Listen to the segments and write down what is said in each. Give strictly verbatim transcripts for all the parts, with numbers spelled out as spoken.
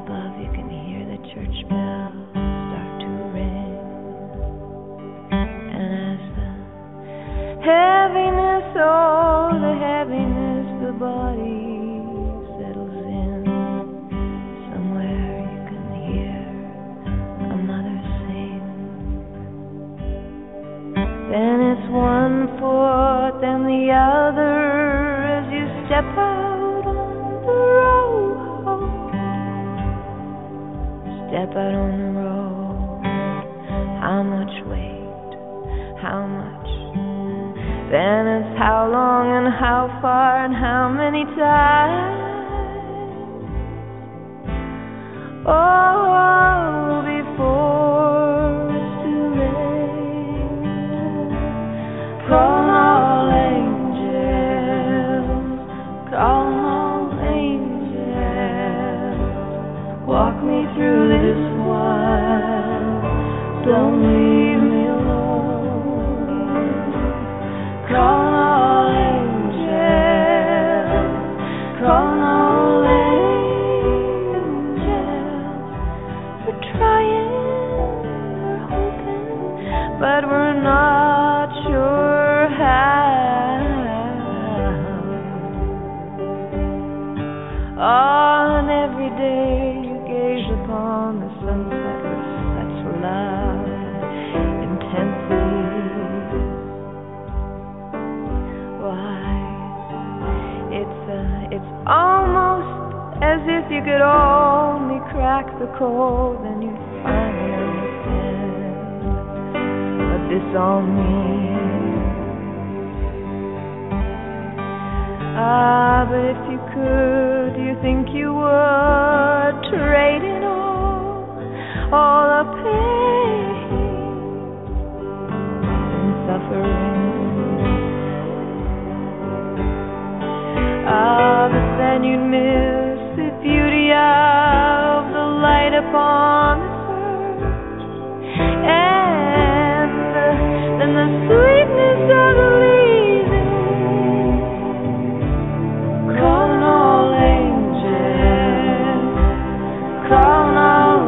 above you can hear the church bells start to ring. And as the heaviness, oh, the heaviness, the body settles in, somewhere you can hear a mother sing. Then it's one foot, then the other, as you step out on the road. Step out on the road. How much weight? How much? Then it's how long and how far and how many times. Oh, before it's too late. Call all angels, call all angels. Walk me through this while, don't leave me alone. Call all angels, call all angels. We're trying, we're hoping, but we're not sure how. On every day you gaze upon the sunset with such love and intensity. Why, it's uh, it's almost as if you could only crack the code, then you finally understand what this all means. Ah, but if you could, do you think you would trade in all, all the pain and suffering? Ah, but then you'd miss the beauty of the light upon the surge, and the, then the sweetness of the leaving. Calling all angels, calling all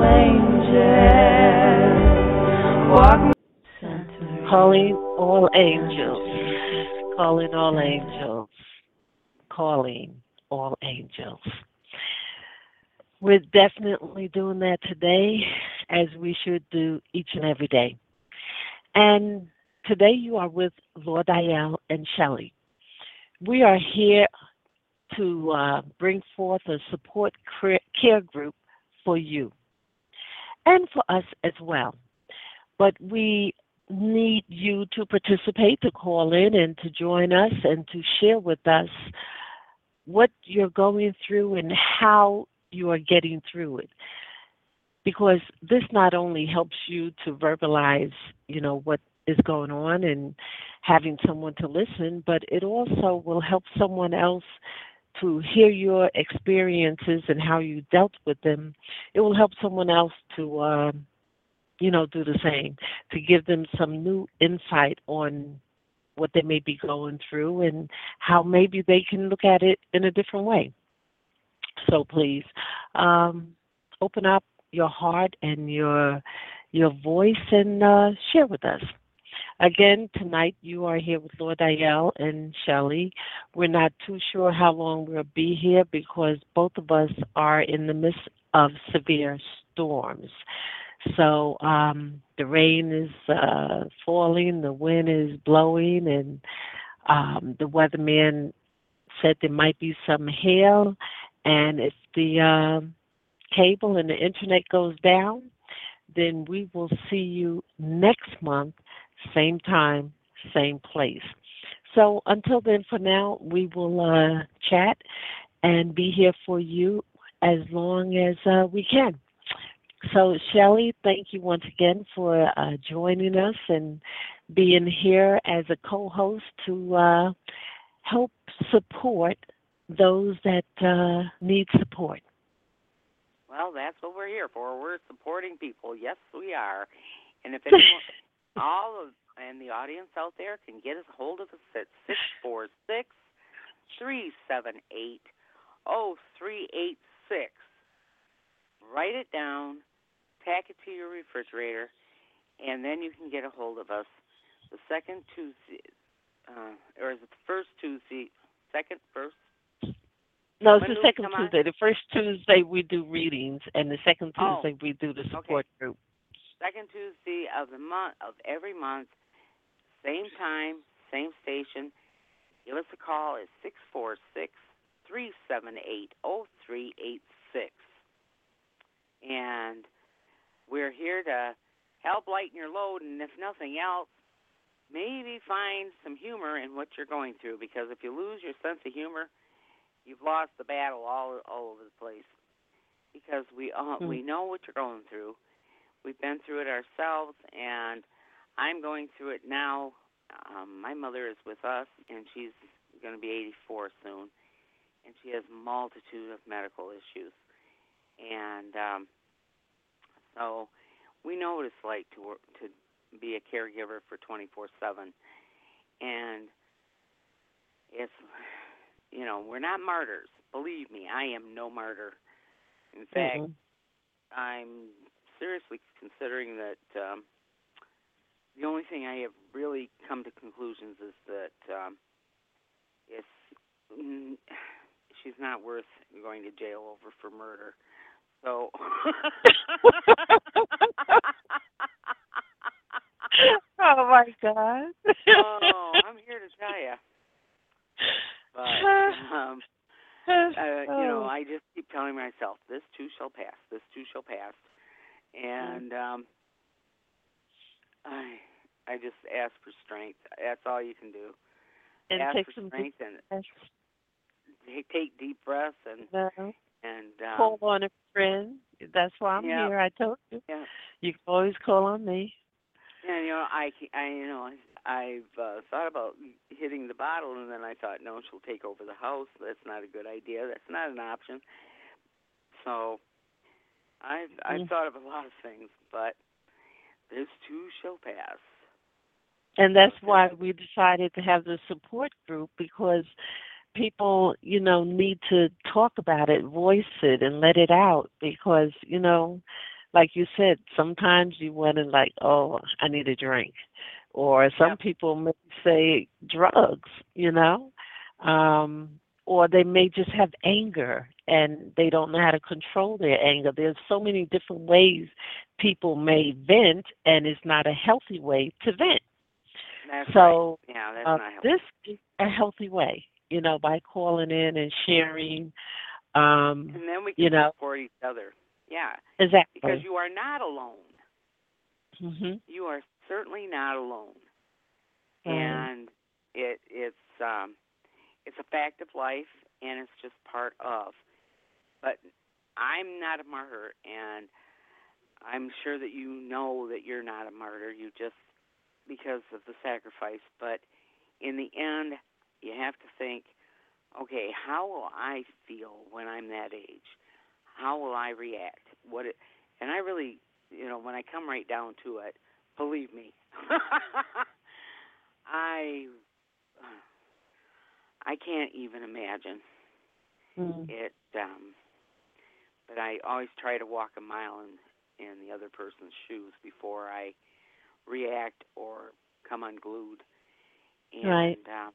angels. Walk me. Calling all angels, calling all angels, calling all angels. We're definitely doing that today, as we should do each and every day. And today you are with Lord Dial and Shelley. We are here to uh, bring forth a support care group for you and for us as well. But we need you to participate, to call in and to join us and to share with us what you're going through and how you are getting through it. Because this not only helps you to verbalize, you know, what is going on and having someone to listen, but it also will help someone else to hear your experiences and how you dealt with them. It will help someone else to, uh, you know, do the same, to give them some new insight on what they may be going through and how maybe they can look at it in a different way. So please, um, open up your heart and your your voice and uh, share with us. Again, tonight you are here with Lord Dial and Shelley. We're not too sure how long we'll be here because both of us are in the midst of severe storms. So um, the rain is uh, falling, the wind is blowing, and um, the weatherman said there might be some hail. And if the uh, cable and the internet goes down, then we will see you next month, same time, same place. So until then, for now, we will uh, chat and be here for you as long as uh, we can. So, Shelley, thank you once again for uh, joining us and being here as a co-host to uh, help support those that uh, need support. Well, that's what we're here for. We're supporting people. Yes, we are. And if anyone, all of and the audience out there can get a hold of us at six four six, three seven eight, zero three eight six. write it down, tack it to your refrigerator, and then you can get a hold of us. The second Tuesday, uh, or is it the first Tuesday? Second, first? No, it's When the do we second come on? Tuesday. The first Tuesday we do readings, and the second Oh, Tuesday we do the support okay. group. Second Tuesday of the month of every month, same time, same station. Give us a call at six four six, three seven eight, zero three eight six. And we're here to help lighten your load, and if nothing else, maybe find some humor in what you're going through, because if you lose your sense of humor, you've lost the battle all all over the place. Because we all, Mm. we know what you're going through. We've been through it ourselves, and I'm going through it now. Um, my mother is with us, and she's going to be eighty-four soon, and she has a multitude of medical issues. And um, so we know what it's like to work, to be a caregiver for twenty-four seven. And it's, you know, we're not martyrs. Believe me, I am no martyr. In fact, Mm-mm. I'm seriously considering that um, the only thing I have really come to conclusions is that um, it's mm, she's not worth going to jail over for murder. So. Oh my God. Oh, I'm here to tell you. But um, uh, you know, Oh. I just keep telling myself, this too shall pass. This too shall pass. And um, I, I just ask for strength. That's all you can do. And ask take for some strength deep and breaths. take, take deep breaths and No. and um, Call on a friend. That's why I'm yeah, here. I told you. yeah. You can always call on me. And you know, I, I you know, I've uh, thought about hitting the bottle, and then I thought, no, she'll take over the house. That's not a good idea. That's not an option. So I've I've Mm. thought of a lot of things, but this too shall pass. And that's Okay. why we decided to have the support group, because people, you know, need to talk about it, voice it, and let it out. Because, you know, like you said, sometimes you want to like, oh, I need a drink. Or some Yep. people may say drugs, you know. Um, or they may just have anger and they don't know how to control their anger. There's so many different ways people may vent, and it's not a healthy way to vent. That's So right. Yeah, that's uh, not helpful. this is a healthy way, you know, by calling in and sharing, um, And then we you can know, support each other. Yeah, because exactly. you are not alone. Hmm. You are certainly not alone. Right. And it it's um it's a fact of life, and it's just part of. But I'm not a martyr, and I'm sure that you know that you're not a martyr. You just because of the sacrifice. But in the end, you have to think, okay, how will I feel when I'm that age? How will I react? What? It, and I really, you know, when I come right down to it, believe me, I I can't even imagine Mm. it. Um, but I always try to walk a mile in in the other person's shoes before I react or come unglued. Right. And uh,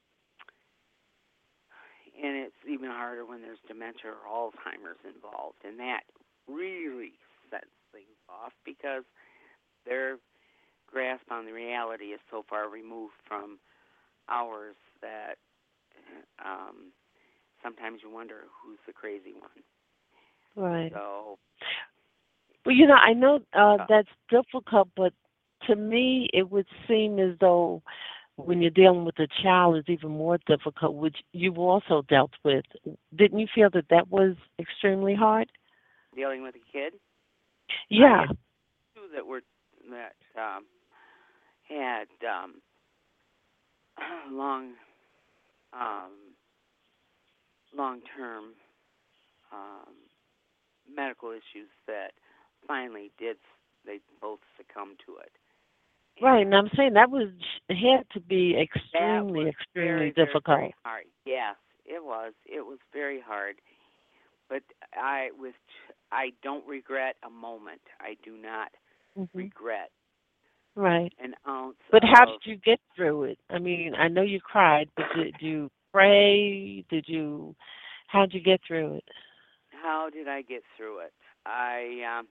and it's even harder when there's dementia or Alzheimer's involved, and that really sets things off because their grasp on the reality is so far removed from ours that um, sometimes you wonder who's the crazy one. Right. So, Well, you know, I know uh, uh, that's difficult, but to me, it would seem as though when you're dealing with a child, it's even more difficult, which you've also dealt with. Didn't you feel that that was extremely hard? dealing with a kid, I Yeah. had two that were that um, had um, long, um, long-term um, medical issues that finally did. They both succumbed to it. Right, and And I'm saying that was had to be that extremely, was extremely very, very, difficult. very hard. Yes, it was. It was very hard. But I, with I don't regret a moment. I do not Mhm. regret Right. an ounce But how of did you get through it? I mean, I know you cried, but did you pray? Did you? How did you get through it? how did I get through it. I um,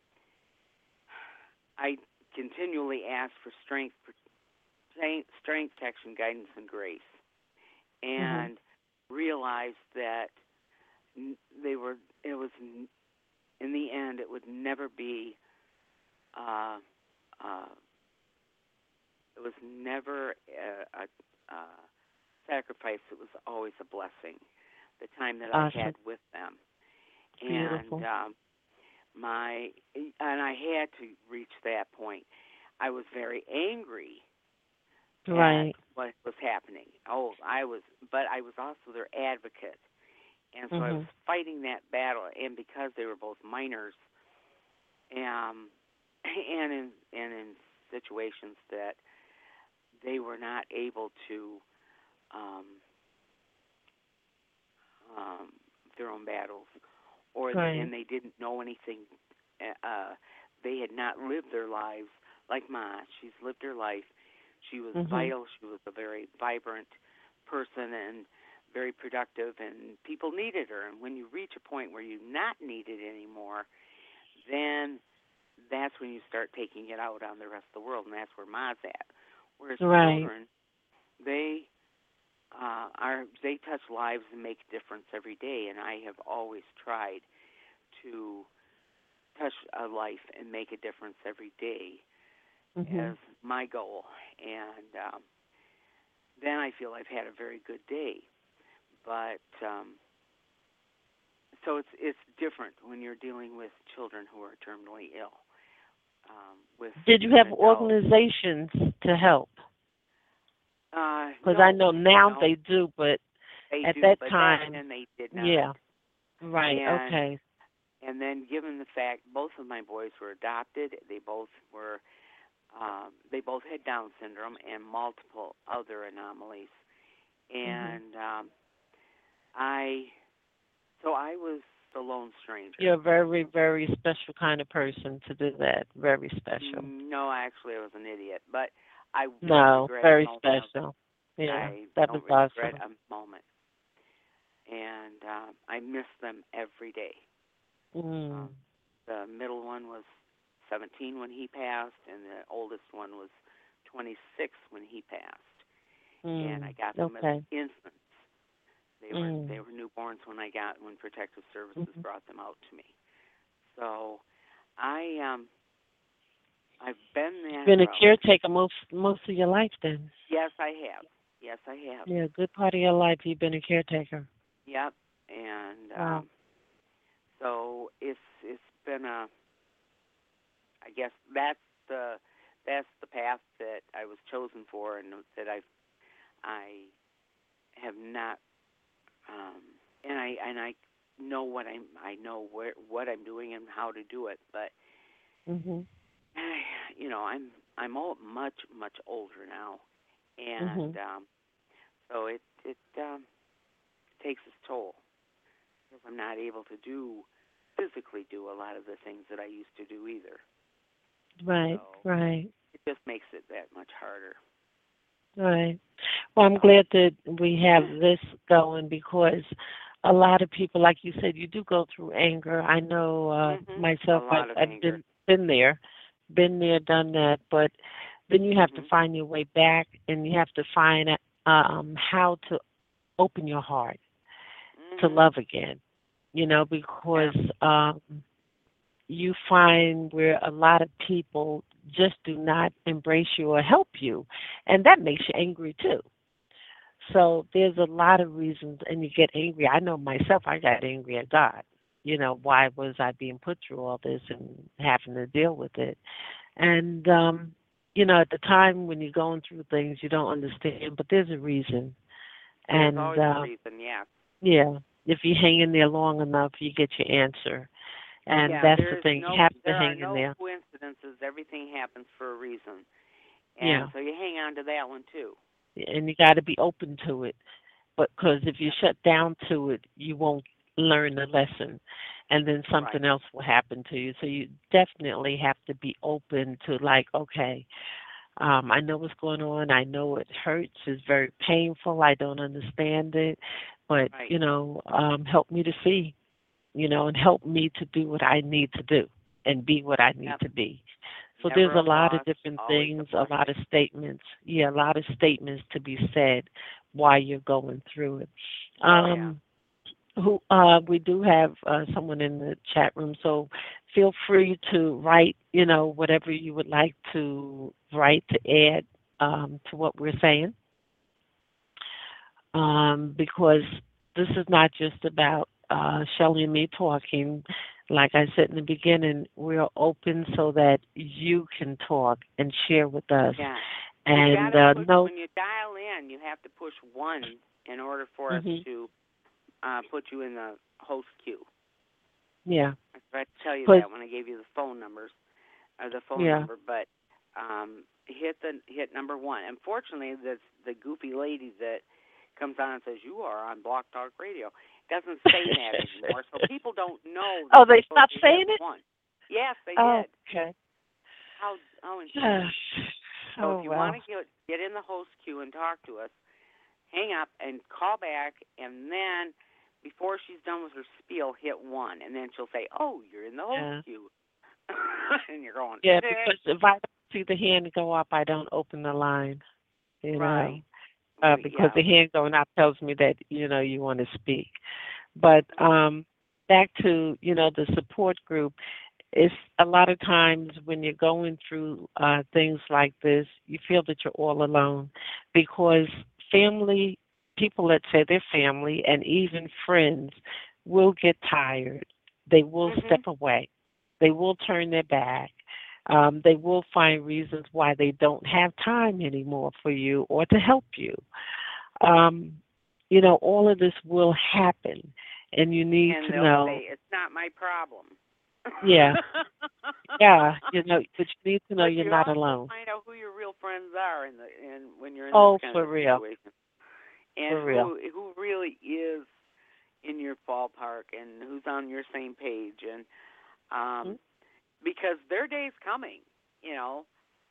I continually ask for strength, strength, strength, protection, guidance, and grace, Mhm. and realized that n- they were. It was n- in the end, it would never be. Uh, uh, it was never a, a, a sacrifice. It was always a blessing. The time that I had Awesome. with them, and Beautiful. um, my and I had to reach that point. I was very angry at Right. what was happening. Oh, I was, but I was also their advocate, and so I was Mhm. fighting that battle. And because they were both minors, um, and in and in situations that they were not able to um, um, their own battles, or Right. and they didn't know anything. Uh, they had not lived their lives like Ma. She's lived her life. She was Mhm. vital. She was a very vibrant person and very productive, and people needed her. And when you reach a point where you're not needed anymore, then that's when you start taking it out on the rest of the world, and that's where Ma's at. Whereas Right. children, they uh, are they touch lives and make a difference every day, and I have always tried to touch a life and make a difference every day Mhm. as my goal. And um, then I feel I've had a very good day. But um, so it's it's different when you're dealing with children who are terminally ill. Um, with Did you an have adult, organizations to help? uh, Because I no, know now no, they do, but they at do, that but back time, then they did not. yeah. Right. And Okay. and then given the fact both of my boys were adopted, they both were um, they both had Down syndrome and multiple other anomalies. Mhm. And um, I so I was the lone stranger. You're a very, very special kind of person to do that. Very special. Mm, No, actually, I was an idiot, but I don't No, regret a very moment of it. special. Yeah, I that was don't regret awesome. a moment, and um, I miss them every day. Um, Mm. the middle one was seventeen when he passed, and the oldest one was twenty-six when he passed. And I Mm. got them as Okay. infants. They were they Mm. were newborns when I got when Protective Services Mhm. brought them out to me. So I um I've been You've that been a route. caretaker most most of your life then. Yes, I have. Yes, I have. Yeah, a good part of your life you've been a caretaker. Yep. And Wow. um so it's it's been a I guess that's the that's the path that I was chosen for, and that I I have not um and I and I know what I'm I know where what I'm doing and how to do it, but Mhm. you know I'm I'm all much much older now, and Mhm. um, so it it um, takes its toll because I'm not able to do physically do a lot of the things that I used to do either. Right. So Right. it just makes it that much harder. Right. Well, I'm So glad that we have this going because a lot of people, like you said, you do go through anger. I know uh, mhm, a myself. I've, lot of I've anger. been been there, been there, done that. But then you have to Mhm, find your way back, and you have to find um, how to open your heart to mhm, love again. You know, yeah, because um, you find where a lot of people just do not embrace you or help you, and that makes you angry too. So there's a lot of reasons, and you get angry. I know myself, I got angry at God. You know, why was I being put through all this and having to deal with it? And, um, you know, at the time when you're going through things, you don't understand, but there's a reason. there's And, always a uh, reason. Yeah, yeah, if you hang in there long enough, you get your answer. And yeah. that's the There's thing, you no have to there are hang in no there. coincidences. Everything happens for a reason, and Yeah, so you hang on to that one too. and you got to be open to it. But because if you Yep. shut down to it, you won't learn the lesson. and then Right. something else will happen to you. So you definitely have to be open to like, okay, um, I know what's going on. I know it hurts. It's very painful. I don't understand it, but Right. you know, um, help me to see, you know, and help me to do what I need to do and be what I need Yep. to be. So there's Never a a lot of loss, different always a things, a lot blessing. of statements. Yeah, a lot of statements to be said while you're going through it. Oh yeah. Um, who uh, we do have uh, someone in the chat room, so feel free to write, you know, whatever you would like to write to add um, to what we're saying, um, because this is not just about uh, Shelley and me talking. Like I said in the beginning, we're open so that you can talk and share with us. Yeah. You got And to uh, push no, when you dial in. You have to push one in order for us hmm to uh, put you in the host queue. yeah, I forgot to tell you but that when I gave you the phone numbers or the phone yeah, number, but um, hit the hit number one. Unfortunately, the the goofy lady that comes on and says you are on Block Talk Radio doesn't say that anymore, so people don't know that oh, they're they supposed stopped to hit saying it. one. Yes, they Oh, did. okay. How how insane. So if Oh you well. want to get get in the host queue and talk to us, hang up and call back, and then before she's done with her spiel, hit one, and then she'll say, "Oh, you're in the host Yeah. queue," and you're going, Yeah, eh. because if I don't see the hand go up, I don't open the line. You know, Right? uh, We, because yeah. the hand going up tells me that you know you want to speak. But um, back to you know the support group. It's a lot of times when you're going through uh, things like this, you feel that you're all alone because family, people that say they're family, and even friends will get tired. They will step Mhm. away. They will turn their back. Um, they will find reasons why they don't have time anymore for you or to help you. Um, you know, all of this will happen, and you need And to they'll know, say it's not my problem. yeah, yeah, you know, but you need to know But you're you not also alone. find out who your real friends are in the in when you're in this Oh, kind of for a real, situation, and for real. who who really is in your ballpark and who's on your same page, and um, Mhm. because their day's coming, you know.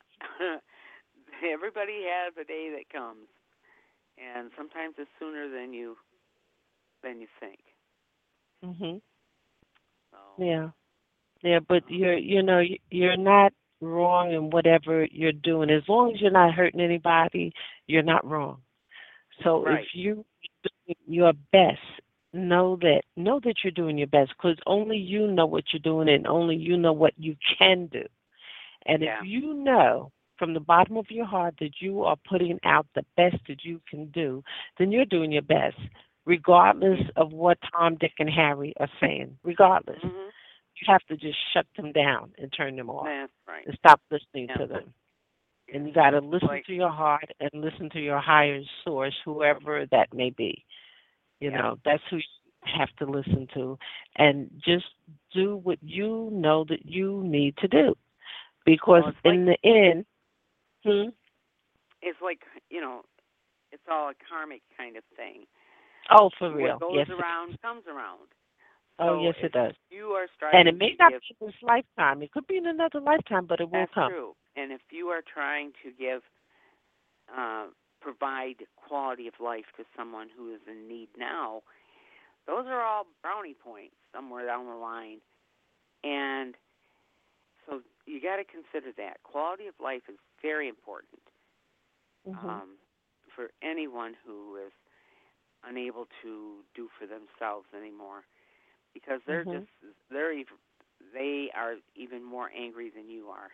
Everybody has a day that comes, and sometimes it's sooner than you than you think. Mhm. So, Yeah, yeah, but um, you're, you know, y- you're not wrong in whatever you're doing. As long as you're not hurting anybody, you're not wrong. So if right. you doing your best, know that know that you're doing your best because only you know what you're doing and only you know what you can do. And if Yeah. you know from the bottom of your heart that you are putting out the best that you can do, then you're doing your best, regardless Yeah. of what Tom, Dick, and Harry are saying. Regardless, Mhm. you have to just shut them down and turn them off That's right. and stop listening Yeah. to them. Yeah. And you got to It's listen like, to your heart and listen to your higher source, whoever that may be. You yeah. know, that's who you have to listen to. And just do what you know that you need to do. Because Well, it's like in the end, hmm, it's like you know, it's all a karmic kind of thing. oh, for What real. goes Yes, it is. around comes around. Oh, So yes, if it does. you are And it striving may to not give, be in this lifetime. It could be in another lifetime, but it will that's come. true. And if you are trying to give, uh, provide quality of life to someone who is in need now, those are all brownie points somewhere down the line. And so you got to consider that quality of life is very important, Mhm. um, for anyone who is unable to do for themselves anymore, because they're just Mhm. they're even, they are even more angry than you are.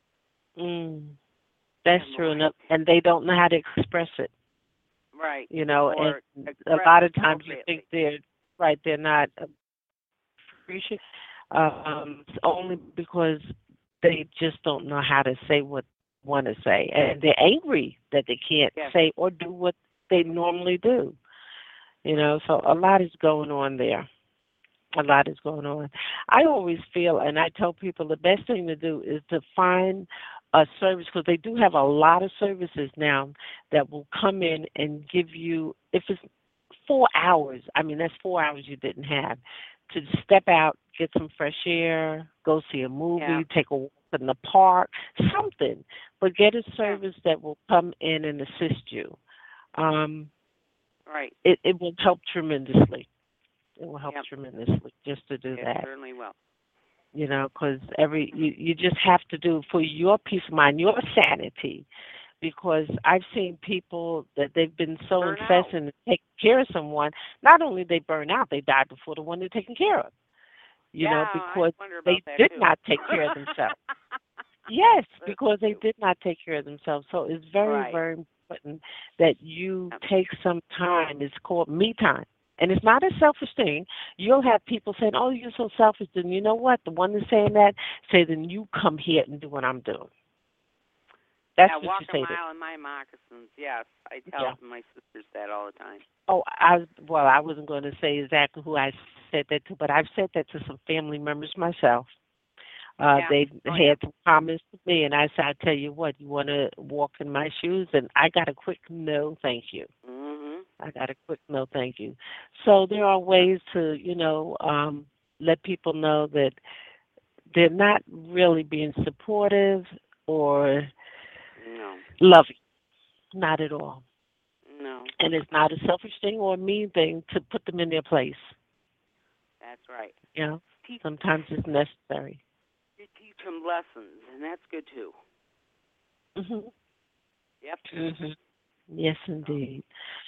Mm. They That's have no true enough, idea. and they don't know how to express it. Right. You know, and Or a express lot of times you think appropriately. they're right. They're not appreciative. Um, it's only because they just don't know how to say what they want to say, and they're angry that they can't Yes. say or do what they normally do. You know, so a lot is going on there. A lot is going on. I always feel, and I tell people the best thing to do is to find a service because they do have a lot of services now that will come in and give you, if it's four hours, I mean, that's four hours you didn't have, to step out get some fresh air, go see a Yeah. movie, take a walk in the park, something. But get a Yeah. service that will come in and assist you. Um, Right. it, it will help tremendously. It will help Yep. tremendously just to do It that. certainly will. You know, because every you, you just have to do for your peace of mind, your sanity. Because I've seen people that they've been so Burn out. invested in taking care of someone, not only they burn out, they die before the one they're taking care of. You Yeah, know, I because wonder about they that did too. not take care of themselves. Yes, That's because they cute. did not take care of themselves. So it's very, Right. very important that you Yep. take some time. It's called me time. And it's not a selfish thing. You'll have people saying, oh, you're so selfish. Then you know what? The one that's saying that, say, then you come here and do what I'm doing. That's Yeah, what walk you a say to. mile in my moccasins. Yes, I tell Yeah. my sisters that all the time. Oh, I well, I wasn't going to say exactly who I said that to, but I've said that to some family members myself. Uh, Yeah. they Oh yeah. had some comments to me, and I said, I tell you what, you want to walk in my shoes? And I got a quick no, thank you. Mhm. I got a quick no, thank you. So there are ways to, you know, um, let people know that they're not really being supportive or No. loving, not at all. No. And it's not a selfish thing or a mean thing to put them in their place. That's right. You know, Teach sometimes it's necessary. you teach them lessons, and that's good too. Mhm. Yep. Mhm. Yes, So indeed.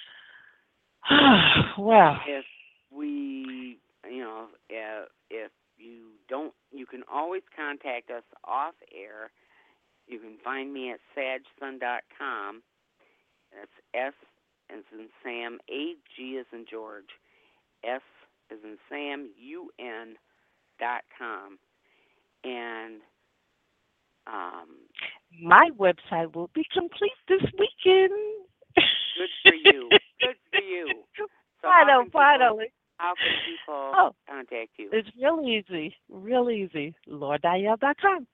Well, if we, you know, if, if you don't, you can always contact us off air. You can find me at sagsun dot com. That's S as in Sam, A G as in George, S as in Sam, U N dot com. And um, my website will be complete this weekend. good for you. Good for you. So I how know, can people finally. how can people Oh, contact you? it's real easy, real easy. Lord Dial dot com.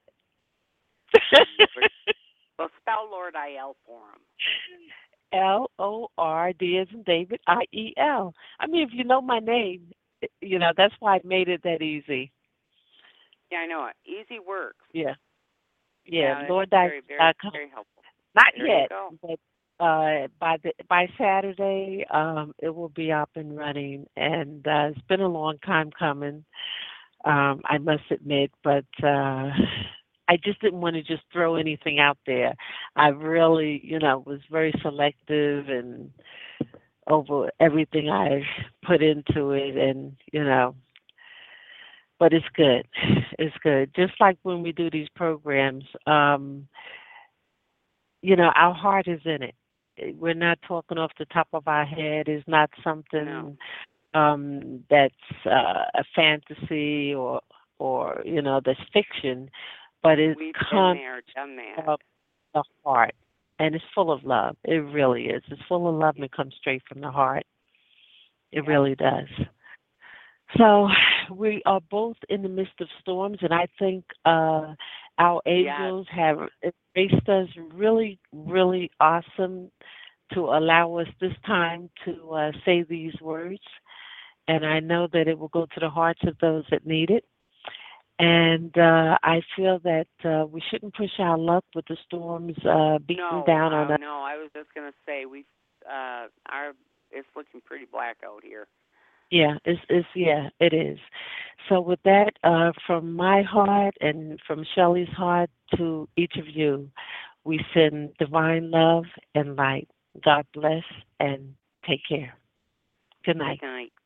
Well, spell Lord I L for him. L O R D as in David, I E L. I mean, if you know my name, you know, that's why I made it that easy. Yeah, I know it. Easy works. Yeah. Yeah, Yeah, that's Lord Dial very, very, dot com. very helpful. Not There you yet, go. but uh, by the by Saturday, um, it will be up and running, and uh, it's been a long time coming. Um, I must admit, but uh, I just didn't want to just throw anything out there. I really, you know, was very selective and over everything I put into it, and you know, but it's good. It's good. Just like when we do these programs, um, you know, our heart is in it. Eh, We're not talking off the top of our head. It's not No. something um, that's uh, a fantasy or, or you know, that's fiction, but it We've been comes there, done that. from the heart, and it's full of love. It really is. It's full of love, and it comes straight from the heart. It Yep. really does. So we are both in the midst of storms, and I think uh, our Yes. angels have embraced us really, really awesome to allow us this time to uh, say these words. And I know that it will go to the hearts of those that need it. And uh, I feel that uh, we shouldn't push our luck with the storms uh, beating No, down on uh, us. no. I was just gonna say we, uh, our it's looking pretty black out here. Yeah, it's, it's yeah, it is. So with that, uh, from my heart and from Shelley's heart to each of you, we send divine love and light. God bless and take care. Good night. Good night.